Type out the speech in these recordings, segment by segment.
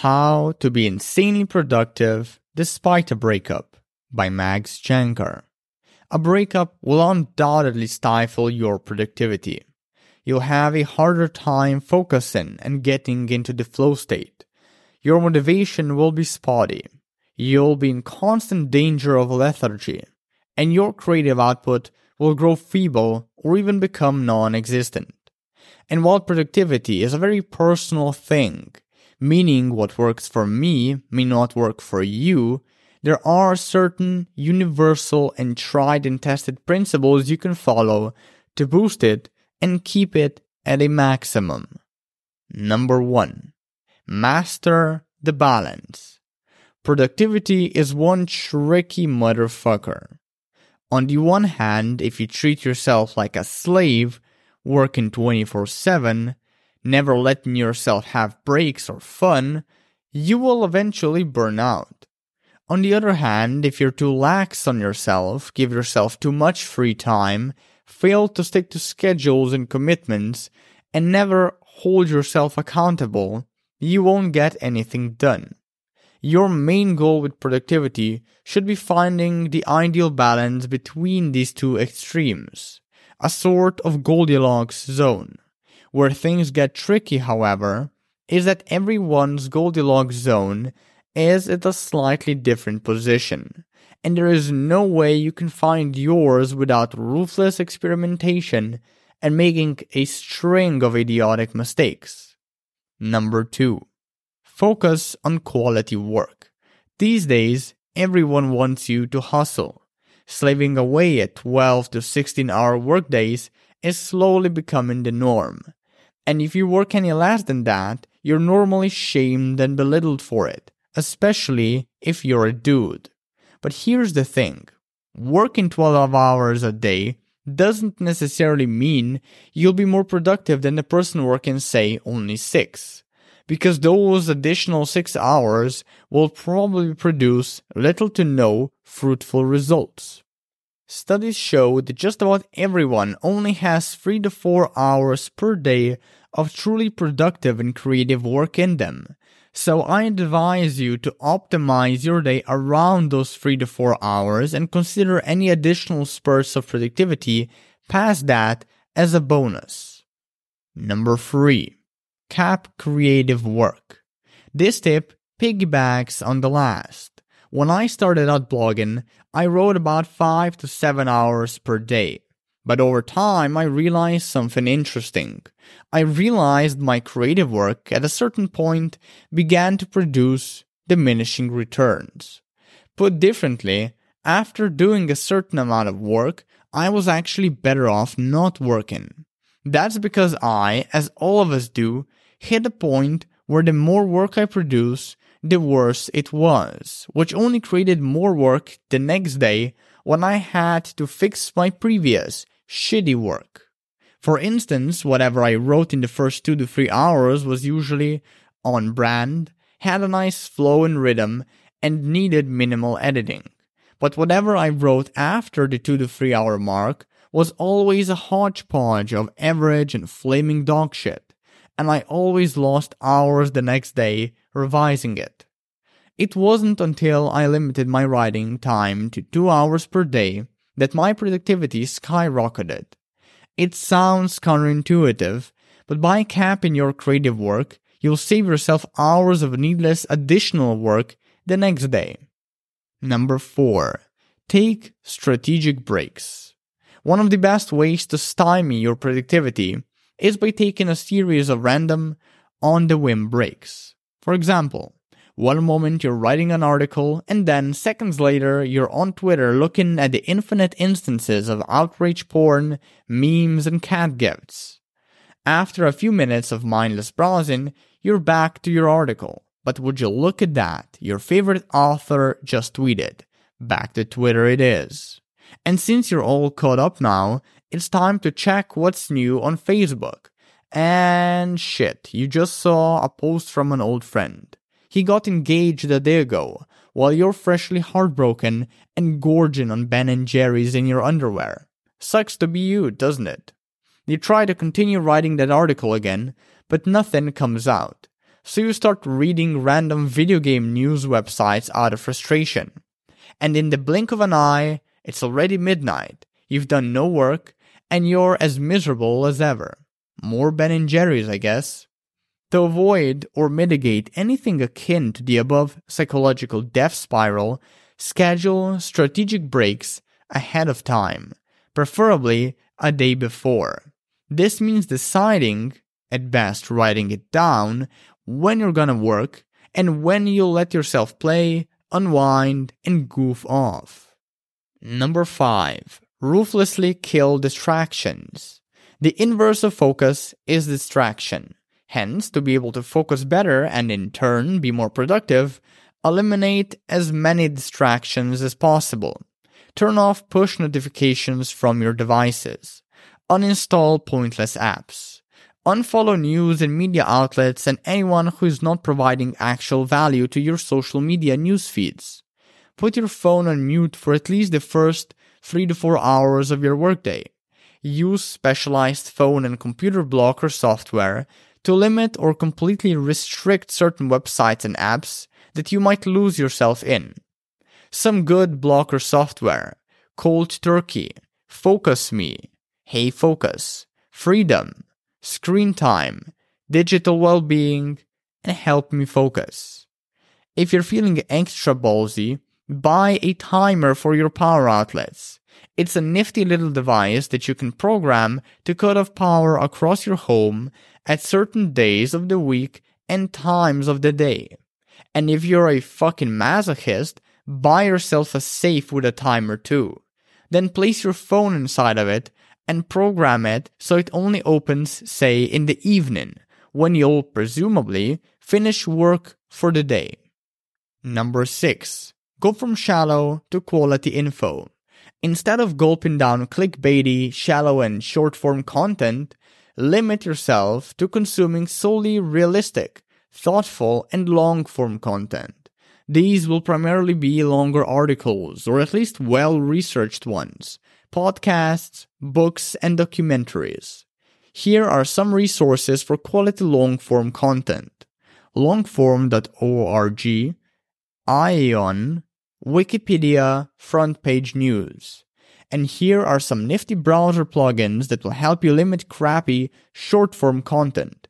How to Be Insanely Productive Despite a Breakup by Max Jankar. A breakup will undoubtedly stifle your productivity. You'll have a harder time focusing and getting into the flow state. Your motivation will be spotty. You'll be in constant danger of lethargy, and your creative output will grow feeble or even become non-existent. And while productivity is a very personal thing, meaning what works for me may not work for you, there are certain universal and tried and tested principles you can follow to boost it and keep it at a maximum. Number 1. Master the balance. Productivity is one tricky motherfucker. On the one hand, if you treat yourself like a slave, working 24/7, never letting yourself have breaks or fun, you will eventually burn out. On the other hand, if you're too lax on yourself, give yourself too much free time, fail to stick to schedules and commitments, and never hold yourself accountable, you won't get anything done. Your main goal with productivity should be finding the ideal balance between these two extremes, a sort of Goldilocks zone. Where things get tricky, however, is that everyone's Goldilocks zone is at a slightly different position, and there is no way you can find yours without ruthless experimentation and making a string of idiotic mistakes. Number 2. Focus on quality work. These days, everyone wants you to hustle. Slaving away at 12 to 16-hour workdays is slowly becoming the norm. And if you work any less than that, you're normally shamed and belittled for it, especially if you're a dude. But here's the thing. Working 12 hours a day doesn't necessarily mean you'll be more productive than the person working, say, only 6. Because those additional 6 hours will probably produce little to no fruitful results. Studies show that just about everyone only has 3 to 4 hours per day of truly productive and creative work in them. So I advise you to optimize your day around those 3 to 4 hours and consider any additional spurts of productivity past that as a bonus. Number 3. Cap creative work. This tip piggybacks on the last. When I started out blogging, I wrote about 5 to 7 hours per day. But over time, I realized something interesting. I realized my creative work at a certain point began to produce diminishing returns. Put differently, after doing a certain amount of work, I was actually better off not working. That's because I, as all of us do, hit a point where the more work I produce, the worse it was, which only created more work the next day when I had to fix my previous shitty work. For instance, whatever I wrote in the first 2 to 3 hours was usually on brand, had a nice flow and rhythm, and needed minimal editing. But whatever I wrote after the 2 to 3 hour mark was always a hodgepodge of average and flaming dog shit, and I always lost hours the next day revising it. It wasn't until I limited my writing time to 2 hours per day that my productivity skyrocketed. It sounds counterintuitive, but by capping your creative work, you'll save yourself hours of needless additional work the next day. Number 4. Take strategic breaks. One of the best ways to stymie your productivity is by taking a series of random, on-the-whim breaks. For example, one moment you're writing an article, and then seconds later you're on Twitter looking at the infinite instances of outrage porn, memes, and cat gifts. After a few minutes of mindless browsing, you're back to your article. But would you look at that? Your favorite author just tweeted. Back to Twitter it is. And since you're all caught up now, it's time to check what's new on Facebook. And shit, you just saw a post from an old friend. He got engaged a day ago, while you're freshly heartbroken and gorging on Ben & Jerry's in your underwear. Sucks to be you, doesn't it? You try to continue writing that article again, but nothing comes out. so you start reading random video game news websites out of frustration. And in the blink of an eye, it's already midnight, you've done no work, and you're as miserable as ever. More Ben & Jerry's, I guess. To avoid or mitigate anything akin to the above psychological death spiral, schedule strategic breaks ahead of time, preferably a day before. This means deciding, at best writing it down, when you're gonna work and when you'll let yourself play, unwind, and goof off. Number 5. Ruthlessly kill distractions. The inverse of focus is distraction. Hence, to be able to focus better and in turn be more productive, eliminate as many distractions as possible. Turn off push notifications from your devices. Uninstall pointless apps. Unfollow news and media outlets and anyone who is not providing actual value to your social media news feeds. Put your phone on mute for at least the first 3 to 4 hours of your workday. Use specialized phone and computer blocker software to limit or completely restrict certain websites and apps that you might lose yourself in. Some good blocker software: Cold Turkey, Focus Me, Hey Focus, Freedom, Screen Time, Digital Wellbeing, and Help Me Focus. If you're feeling extra ballsy, buy a timer for your power outlets. It's a nifty little device that you can program to cut off power across your home at certain days of the week and times of the day. And if you're a fucking masochist, buy yourself a safe with a timer too. Then place your phone inside of it and program it so it only opens, say, in the evening, when you'll presumably finish work for the day. Number 6. Go from shallow to quality info. Instead of gulping down clickbaity, shallow, and short-form content, limit yourself to consuming solely realistic, thoughtful, and long-form content. These will primarily be longer articles, or at least well-researched ones, podcasts, books, and documentaries. Here are some resources for quality long-form content: longform.org, ION, Wikipedia, Front Page News. And here are some nifty browser plugins that will help you limit crappy, short-form content: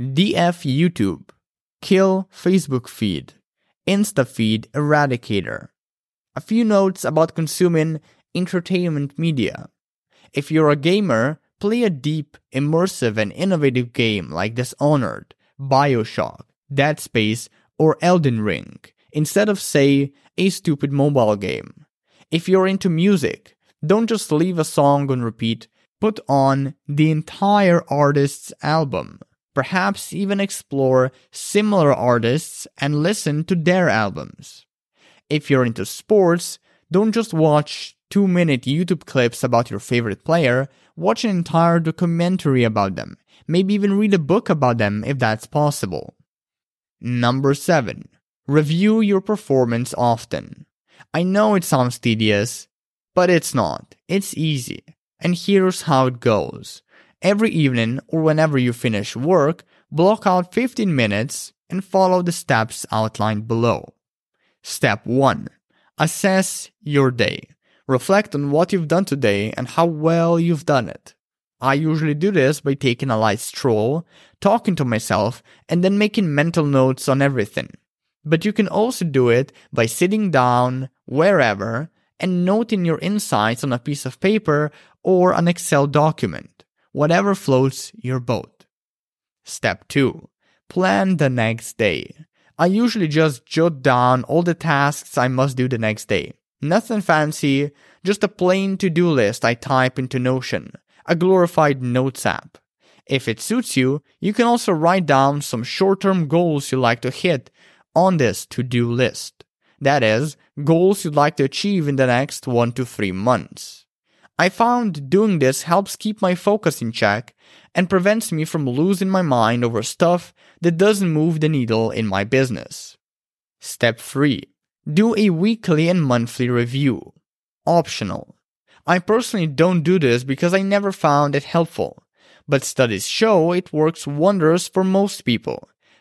DF YouTube, Kill Facebook Feed, InstaFeed Eradicator. A few notes about consuming entertainment media. If you're a gamer, play a deep, immersive, and innovative game like Dishonored, BioShock, Dead Space, or Elden Ring, instead of, say, a stupid mobile game. If you're into music, don't just leave a song on repeat, put on the entire artist's album. Perhaps even explore similar artists and listen to their albums. If you're into sports, don't just watch 2-minute YouTube clips about your favorite player, watch an entire documentary about them. Maybe even read a book about them if that's possible. Number 7. Review your performance often. I know it sounds tedious, but it's not. It's easy. And here's how it goes. Every evening or whenever you finish work, block out 15 minutes and follow the steps outlined below. Step 1. Assess your day. Reflect on what you've done today and how well you've done it. I usually do this by taking a light stroll, talking to myself, and then making mental notes on everything. But you can also do it by sitting down, wherever, and noting your insights on a piece of paper or an Excel document, whatever floats your boat. Step 2. Plan the next day. I usually just jot down all the tasks I must do the next day. Nothing fancy, just a plain to-do list I type into Notion, a glorified notes app. If it suits you, you can also write down some short-term goals you'd like to hit on this to-do list. That is, goals you'd like to achieve in the next 1 to 3 months. I found doing this helps keep my focus in check and prevents me from losing my mind over stuff that doesn't move the needle in my business. Step 3. Do a weekly and monthly review. Optional. I personally don't do this because I never found it helpful, but studies show it works wonders for most people.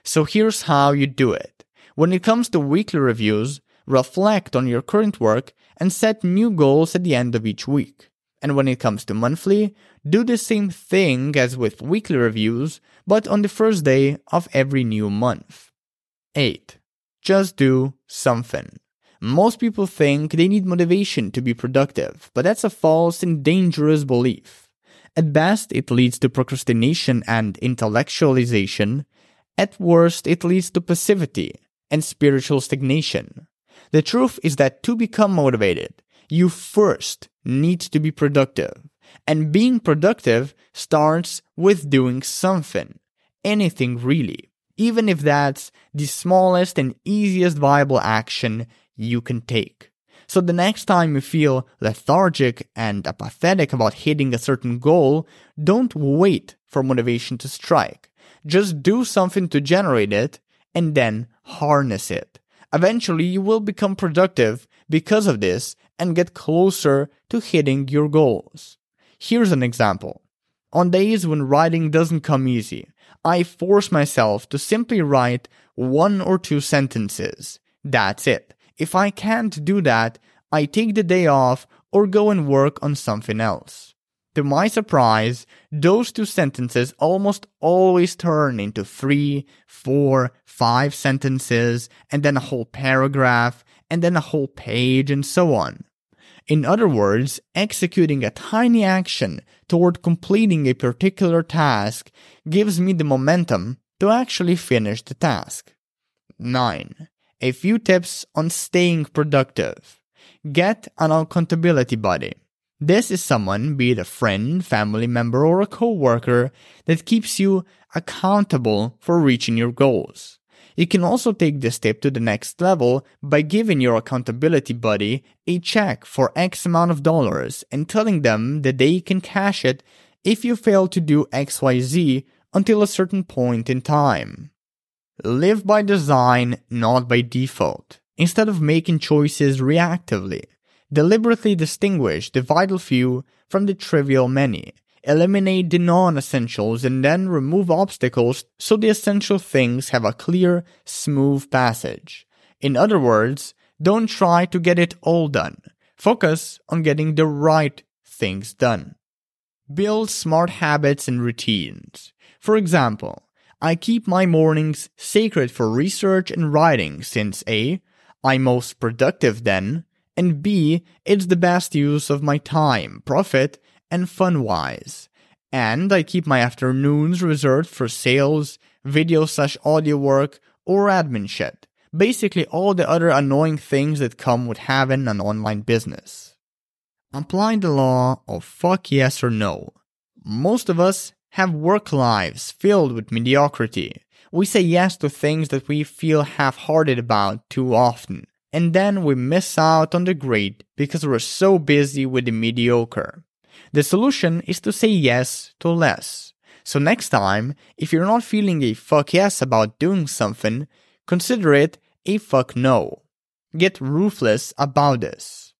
So here's how you do it. When it comes to weekly reviews, reflect on your current work and set new goals at the end of each week. And when it comes to monthly, do the same thing as with weekly reviews, but on the first day of every new month. 8. Just do something. Most people think they need motivation to be productive, but that's a false and dangerous belief. At best, it leads to procrastination and intellectualization. At worst, it leads to passivity and spiritual stagnation. The truth is that to become motivated, you first need to be productive. And being productive starts with doing something. Anything really. Even if that's the smallest and easiest viable action you can take. So the next time you feel lethargic and apathetic about hitting a certain goal, don't wait for motivation to strike. Just do something to generate it and then harness it. Eventually, you will become productive because of this and get closer to hitting your goals. Here's an example. On days when writing doesn't come easy, I force myself to simply write 1 or 2 sentences. That's it. If I can't do that, I take the day off or go and work on something else. To my surprise, those 2 sentences almost always turn into 3, 4, 5 sentences, and then a whole paragraph, and then a whole page, and so on. In other words, executing a tiny action toward completing a particular task gives me the momentum to actually finish the task. 9. A few tips on staying productive. Get an accountability buddy. This is someone, be it a friend, family member, or a coworker, that keeps you accountable for reaching your goals. You can also take this tip to the next level by giving your accountability buddy a check for X amount of dollars and telling them that they can cash it if you fail to do XYZ until a certain point in time. Live by design, not by default. Instead of making choices reactively, deliberately distinguish the vital few from the trivial many. Eliminate the non-essentials and then remove obstacles so the essential things have a clear, smooth passage. In other words, don't try to get it all done. Focus on getting the right things done. Build smart habits and routines. For example, I keep my mornings sacred for research and writing since A, I'm most productive then, and B, it's the best use of my time, profit, and fun-wise. And I keep my afternoons reserved for sales, video/audio work, or admin shit. Basically all the other annoying things that come with having an online business. Apply the law of fuck yes or no. Most of us have work lives filled with mediocrity. We say yes to things that we feel half-hearted about too often. And then we miss out on the great because we're so busy with the mediocre. The solution is to say yes to less. So next time, if you're not feeling a fuck yes about doing something, consider it a fuck no. Get ruthless about this.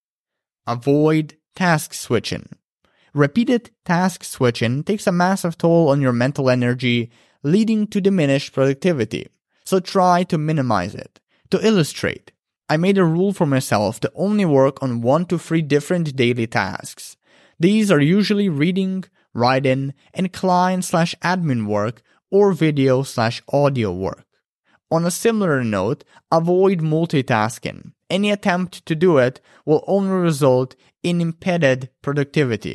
Avoid task switching. Repeated task switching takes a massive toll on your mental energy, leading to diminished productivity. So try to minimize it. To illustrate, I made a rule for myself to only work on 1 to 3 different daily tasks. These are usually reading, writing, and client/admin work or video/audio work. On a similar note, avoid multitasking. Any attempt to do it will only result in impeded productivity.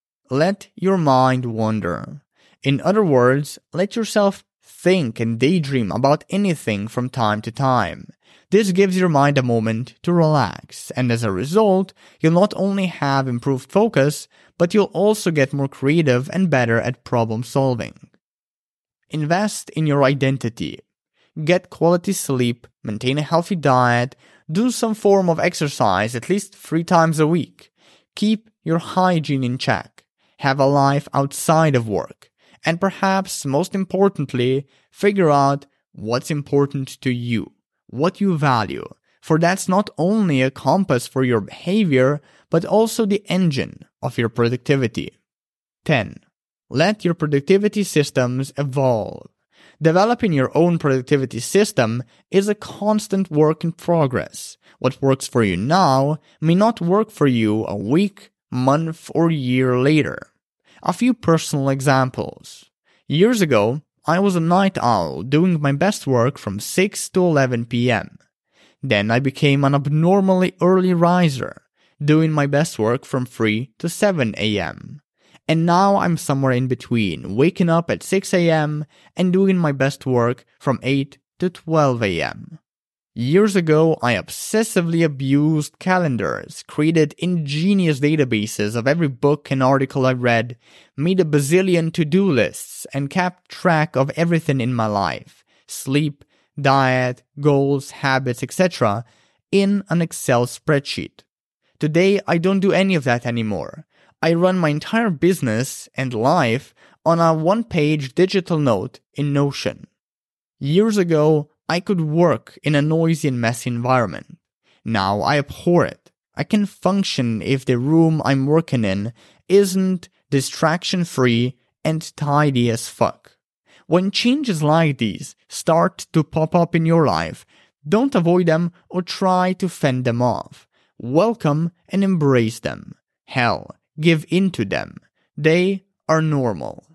Let your mind wander. In other words, let yourself think and daydream about anything from time to time. This gives your mind a moment to relax, and as a result, you'll not only have improved focus, but you'll also get more creative and better at problem solving. Invest in your identity. Get quality sleep, maintain a healthy diet, do some form of exercise at least 3 times a week. Keep your hygiene in check. Have a life outside of work. And perhaps most importantly, figure out what's important to you. What you value, for that's not only a compass for your behavior, but also the engine of your productivity. 10. Let your productivity systems evolve. Developing your own productivity system is a constant work in progress. What works for you now may not work for you a week, month, or year later. A few personal examples. Years ago, I was a night owl doing my best work from 6 to 11 p.m. Then I became an abnormally early riser, doing my best work from 3 to 7 a.m. And now I'm somewhere in between, waking up at 6 a.m. and doing my best work from 8 to 12 a.m. Years ago, I obsessively abused calendars, created ingenious databases of every book and article I read, made a bazillion to-do lists, and kept track of everything in my life, sleep, diet, goals, habits, etc., in an Excel spreadsheet. Today, I don't do any of that anymore. I run my entire business and life on a one-page digital note in Notion. Years ago, I could work in a noisy and messy environment. Now I abhor it. I can function if the room I'm working in isn't distraction-free and tidy as fuck. When changes like these start to pop up in your life, don't avoid them or try to fend them off. Welcome and embrace them. Hell, give in to them. They are normal.